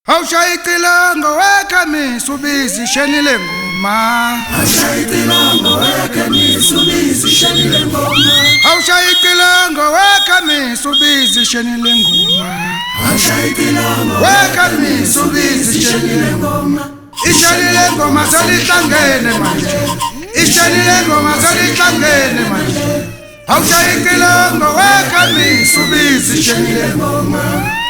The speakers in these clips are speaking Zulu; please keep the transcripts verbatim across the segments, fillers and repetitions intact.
Awushayicilongo wekhemisi ubizi shenile ngoma. Awushayicilongo wekhemisi ubizi shenile ngoma. Awushayicilongo wekhemisi ubizi shenile ngoma. Awushayicilongo wekhemisi ubizi shenile ngoma. Ishenile ngoma selihlangene manje. Ishenile ngoma selihlangene manje. Awushayicilongo wekhemisi ubizi shenile ngoma.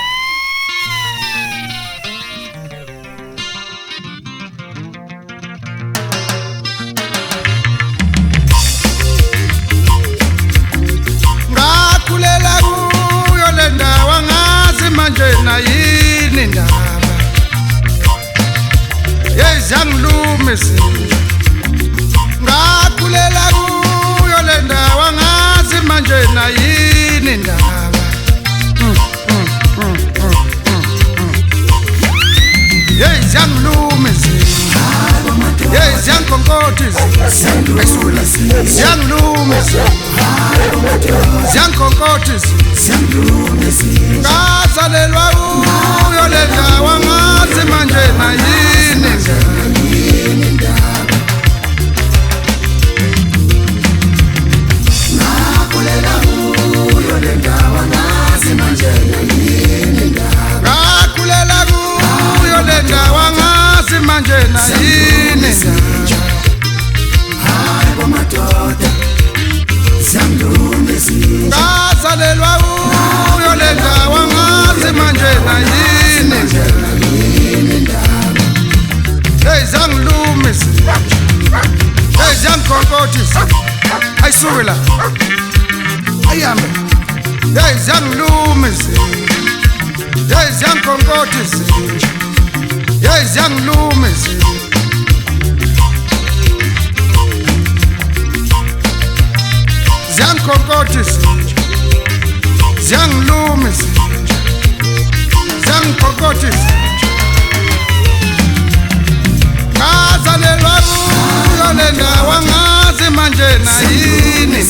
Yini ndaba yezangilumisi ngakulela kuyo le ndawo ngazi manje na yini ndaba yezangilumisi yezankonkothisi ziyangilumisa ziyankonkothisi ngazalelwa kuyo le ndawo ngazi manje na yini ngakulela kuyo le ndawo ngazi manje na yini ngakulela kuyo le ndawo ngazi manje na yini hayi bomadoda ziyangilumisa ngazalelwa kuyo le ndawo ngazi manje na yini hey zangilumisa hey zangkonkothisa ayisuke la ayambe hey zangilumisa hey zangkonkothisa hey zangilumisa ziyangkonkothisa ziyangilumisa ziyangkonkothisa ngazalelwa kuyo le ndawo ngazi manje na yini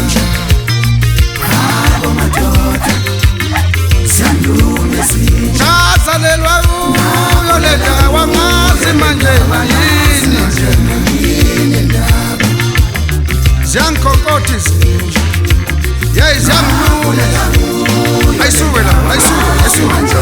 ngazalelwa kuyo le ndawo ngazi manje na yini ziyangkonkothisa yeah ziyangilumisa ayisuke la ayisuke ayisuke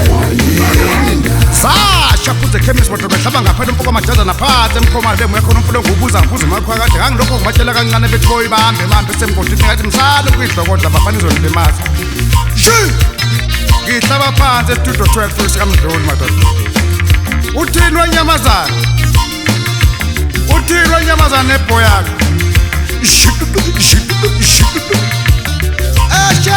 sasha futhi ekhemisi madoda hlaba ngaphela umfuko amajaza naphansi emkhoma le moya khona umfulo ngobuza ngibuza ngakho kade ngangilokho ngibatshela kancane bethi boyibambe manje semgodini ngathi ngisale ukuyidlokodla bafana izolibemaza shi ngihlaba phansi estudio twelve futhi kamdluli madoda uthini wenyamazana uthini wenyamazana nebhoyaka asha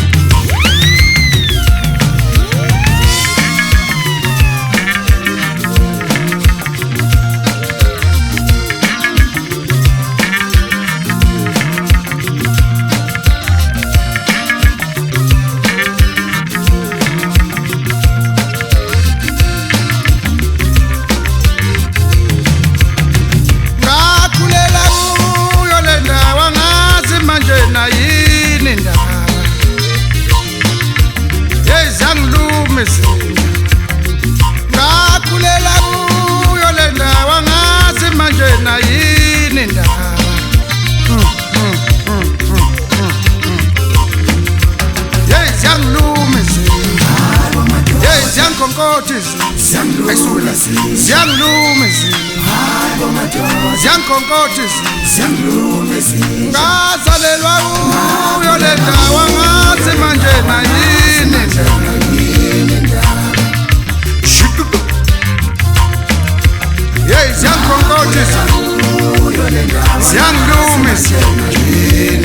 na yini ndaba yezangilumisa ngakulela kuyo le ndawo ngazi manje na yini ndaba yezangilumisa yezangkonkothisa ayisula ziyangilumisa ziyangkonkothisa ngazalelwa kuyo le ndawo ngazi manje na yini hey ziyangkonkothisa ziyangilumisa